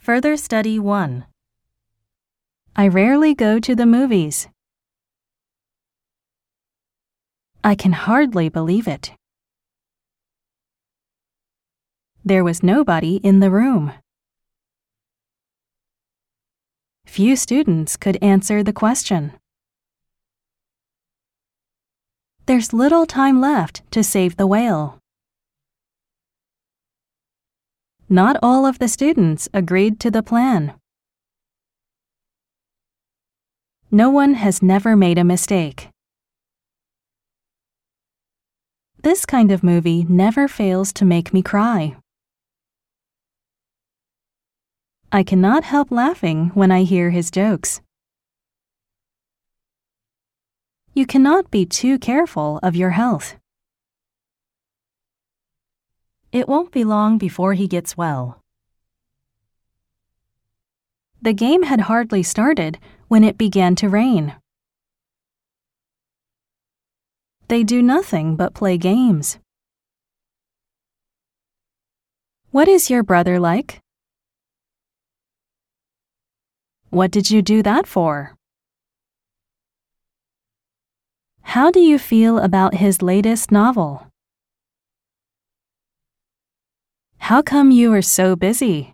Further Study 1. I rarely go to the movies. I can hardly believe it. There was nobody in the room. Few students could answer the question. There's little time left to save the whale. Not all of the students agreed to the plan. No one has never made a mistake. This kind of movie never fails to make me cry. I cannot help laughing when I hear his jokes. You cannot be too careful of your health. It won't be long before he gets well. The game had hardly started when it began to rain. They do nothing but play games. What is your brother like? What did you do that for? How do you feel about his latest novel? How come you are so busy?